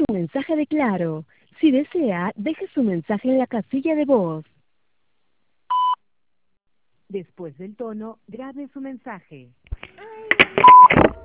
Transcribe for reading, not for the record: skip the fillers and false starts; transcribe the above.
Mensaje de Claro. Si desea, deje su mensaje en la casilla de voz. Después del tono, grabe su mensaje.